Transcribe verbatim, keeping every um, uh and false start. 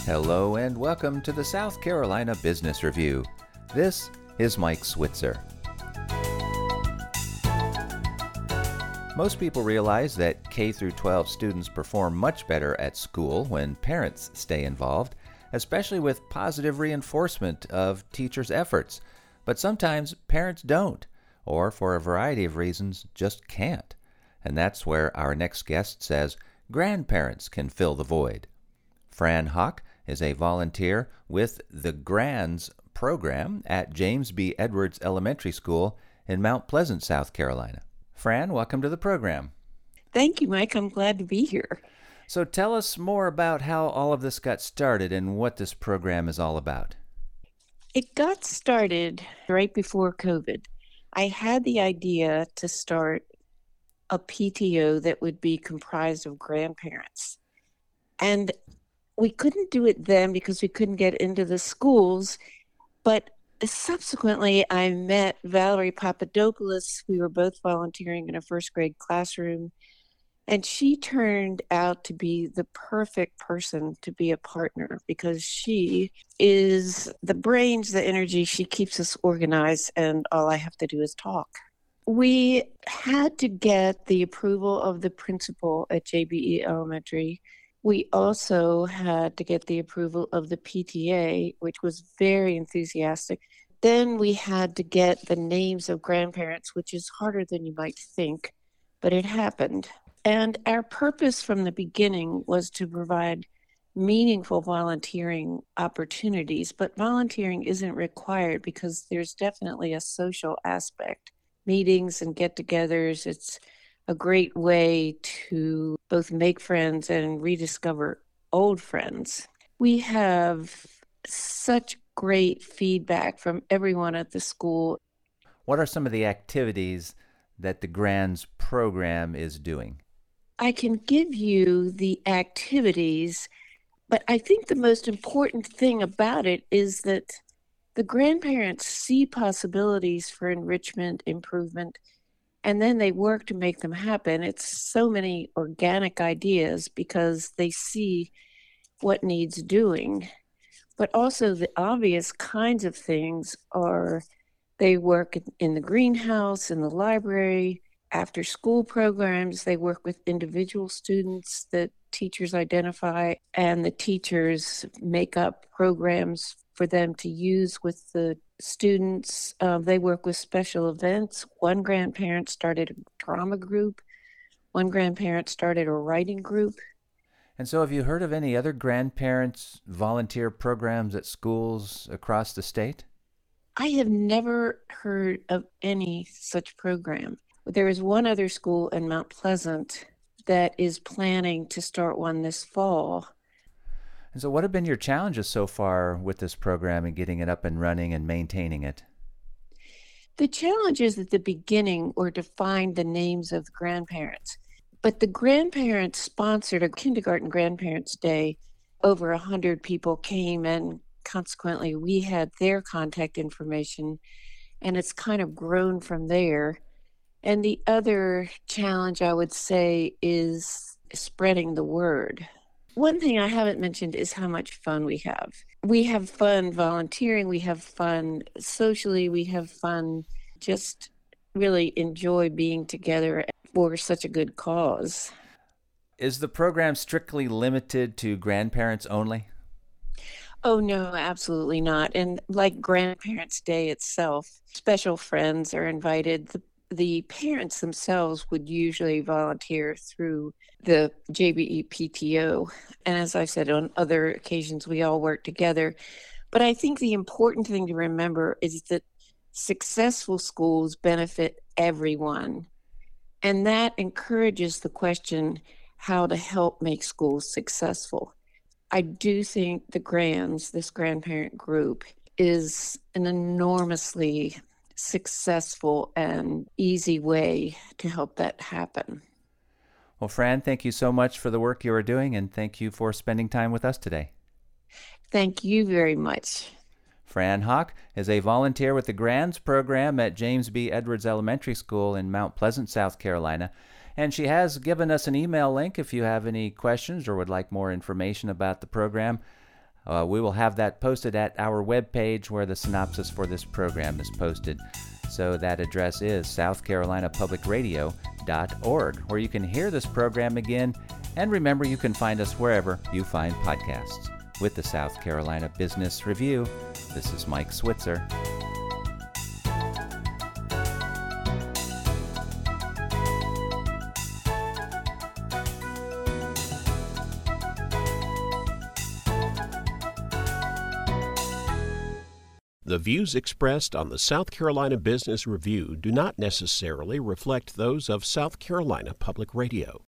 Hello and welcome to the South Carolina Business Review. This is Mike Switzer. Most people realize that K through twelve students perform much better at school when parents stay involved, especially with positive reinforcement of teachers' efforts. But sometimes parents don't, or for a variety of reasons just can't. And that's where our next guest says grandparents can fill the void. Fran Hawk is a volunteer with the GRANDS program at James B. Edwards Elementary School in Mount Pleasant, South Carolina. Fran, welcome to the program. Thank you, Mike. I'm glad to be here. So tell us more about how all of this got started and what this program is all about. It got started right before COVID. I had the idea to start a P T O that would be comprised of grandparents. And we couldn't do it then because we couldn't get into the schools, but subsequently I met Valerie Papadopoulos. We were both volunteering in a first grade classroom, and she turned out to be the perfect person to be a partner because she is the brains, the energy. She keeps us organized, and all I have to do is talk. We had to get the approval of the principal at J B E Elementary. We also had to get the approval of the P T A, which was very enthusiastic. Then we had to get the names of grandparents, which is harder than you might think, but it happened. And our purpose from the beginning was to provide meaningful volunteering opportunities, but volunteering isn't required because there's definitely a social aspect. Meetings and get-togethers, it's a great way to both make friends and rediscover old friends. We have such great feedback from everyone at the school. What are some of the activities that the GRANDS program is doing? I can give you the activities, but I think the most important thing about it is that the grandparents see possibilities for enrichment, improvement, and then they work to make them happen. It's so many organic ideas because they see what needs doing. But also the obvious kinds of things are they work in the greenhouse, in the library, after school programs. They work with individual students that teachers identify, and the teachers make up programs for them to use with the students. Um, they work with special events. One grandparent started a drama group. One grandparent started a writing group. And so have you heard of any other grandparents volunteer programs at schools across the state? I have never heard of any such program. There is one other school in Mount Pleasant that is planning to start one this fall. And so what have been your challenges so far with this program and getting it up and running and maintaining it? The challenges at the beginning were to find the names of the grandparents. But the grandparents sponsored a kindergarten grandparents day. Over one hundred people came, and consequently we had their contact information, and it's kind of grown from there. And the other challenge, I would say, is spreading the word. One thing I haven't mentioned is how much fun we have. We have fun volunteering, we have fun socially, we have fun just really enjoy being together for such a good cause. Is the program strictly limited to grandparents only? Oh, no, absolutely not. And like Grandparents' Day itself, special friends are invited. The, the parents themselves would usually volunteer through the J B E P T O. And as I said, on other occasions, we all work together. But I think the important thing to remember is that successful schools benefit everyone. And that encourages the question how to help make schools successful. I do think the GRANDS, this grandparent group, is an enormously successful and easy way to help that happen. Well, Fran, thank you so much for the work you are doing, and thank you for spending time with us today. Thank you very much. Fran Hawk is a volunteer with the GRANDS program at James B. Edwards Elementary School in Mount Pleasant, South Carolina. And she has given us an email link if you have any questions or would like more information about the program. Uh, we will have that posted at our webpage where the synopsis for this program is posted. So that address is south carolina public radio dot org, where you can hear this program again. And remember, you can find us wherever you find podcasts. With the South Carolina Business Review, this is Mike Switzer. The views expressed on the South Carolina Business Review do not necessarily reflect those of South Carolina Public Radio.